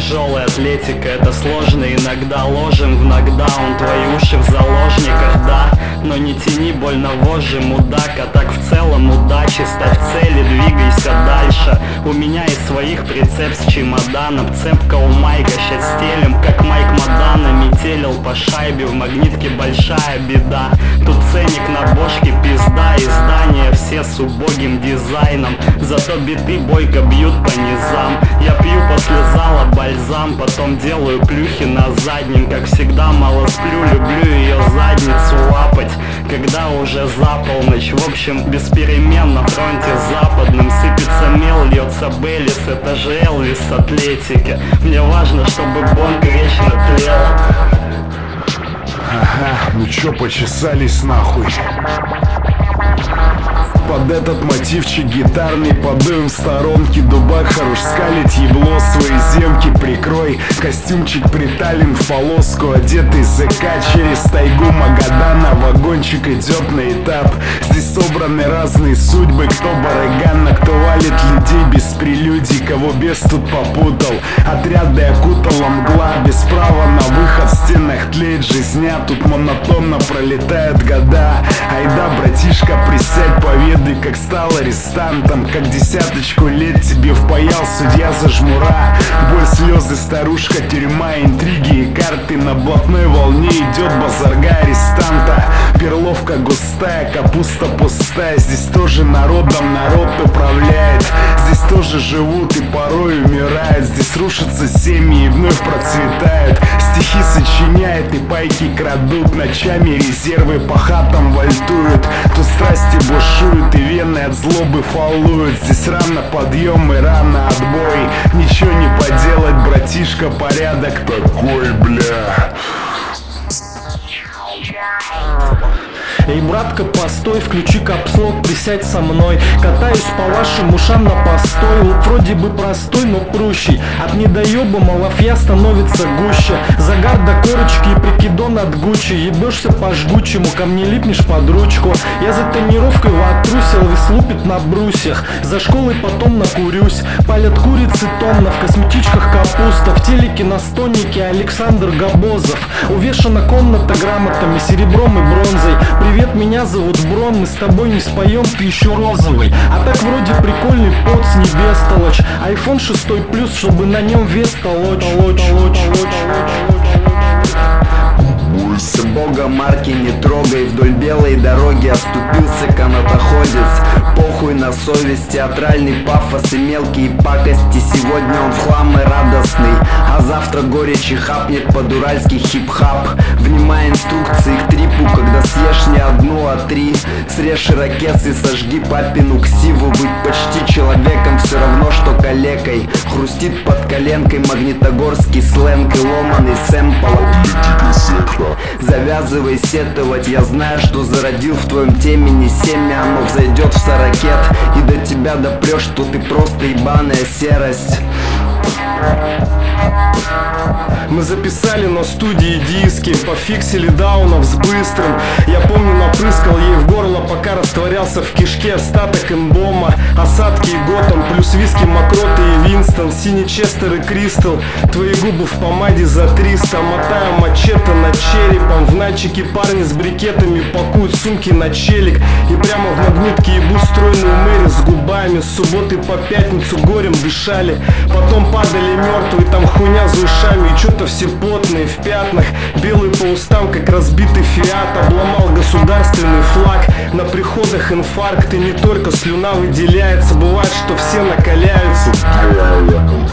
тяжелая атлетика, это сложно. Иногда ложим в нокдаун, твои уши в заложниках, да. Но не тяни больно вожжи, мудак. А так в целом удачи, ставь цели, двигайся дальше. У меня из своих прицеп с чемоданом, цепка у Майка, щас стелем, как Майк Мадана. Метелил по шайбе, в магнитке большая беда. Тут ценник на бошке, пизда. Издания все с убогим дизайном, зато биты бойко бьют по низам. Я пью после зала бальзам, потом делаю плюхи на заднем. Как всегда мало сплю, люблю ее задницу лапать, когда уже за полночь. В общем, без перемен на фронте западном. Сыпется мел, льется Беллис, это же Элвис атлетики. Мне важно, чтобы Бонг вечно тлел. Ага, ну чё, почесались нахуй. Под этот мотивчик гитарный подуем в сторонке. Дубак хорош скалить, ебло свои земки прикрой. Костюмчик притален в полоску, одетый ЗК через тайгу Магадана. Вагончик идет на этап. Здесь собраны разные судьбы, кто барыган, кто валит людей без прелюдий, кого бес тут попутал. Отряды окутала мгла, без права на выход, в стенах тлеет жизня. Тут монотонно пролетают года. Айда, братишка, присядь, поведай, как стал арестантом, как десяточку лет тебе впаял судья за жмура. Боль, слезы, старушка, тюрьма, интриги и карты. На блатной волне идет базарга арестанта. Перловка густая, капуста пустая. Здесь тоже народом народ управляет. Здесь тоже живут и порой умирают. Здесь рушатся семьи и вновь процветают. Стихи сочиняют и пайки крадут. Ночами резервы по хатам вальтуют. Тут страсти бушуют и вены от злобы фалуют. Здесь рано подъем и рано отбой. Ничего не поделать, братишка, порядок такой, бля. Эй, братка, постой, включи капслок, присядь со мной. Катаюсь по вашим ушам на постой. Лук вроде бы простой, но прущий. От недоеба малафья становится гуще. Загар до корочки и прикидон от Гуччи. Ебешься по жгучему, ко мне липнешь под ручку. Я за тренировкой вотрусил, вес лупит на брусьях. За школой потом накурюсь. Палят курицы тонна, в косметичках капуста. В телеке на стоннике Александр Габозов. Увешана комната грамотами, серебром и бронзой. Привет, меня зовут Брон, мы с тобой не споем, ты еще розовый. А так вроде прикольный под с небес толочь. iPhone 6 плюс, чтобы на нем вес толочь. Бойся Бога, марки не трогай. Вдоль белой дороги оступился канатоходец. Похуй на совесть, театральный пафос и мелкие пакости. Сегодня он в хлам и радостный, а завтра горечи хапнет под-уральский хип-хап. Внимай инструкции к трипу, когда съешь не одну, а три. Срежь ирокез и сожги папину ксиву. Быть почти человеком все равно, что калекой. Хрустит под коленкой магнитогорский сленг и ломаный сэмпл. Завязывай сетовать, я знаю, что зародил в твоем темени семя. Оно взойдет в 40 и до тебя допрешь, что ты просто ебаная серость. Мы записали на студии диски, пофиксили даунов с быстрым. Я помню, напрыскал ей в горло, пока растворялся в кишке остаток эмбома. Осадки и Готэм, плюс виски, мокроты и Винстон. Синий Честер и Кристал, твои губы в помаде за 300. Мотаю мачете над черепом. В Нальчике парни с брикетами пакуют сумки на челик. И прямо в магнитке ебу стройную Мэри с губами. С субботы по пятницу горем дышали. Потом падали мертвые, там хуйня за ушами. И что-то все потные в пятнах. Белый по устам, как разбитый фиат. Обломал государственный флаг. На приходах инфаркт, и не только слюна выделяется. Бывает, что все накаляются.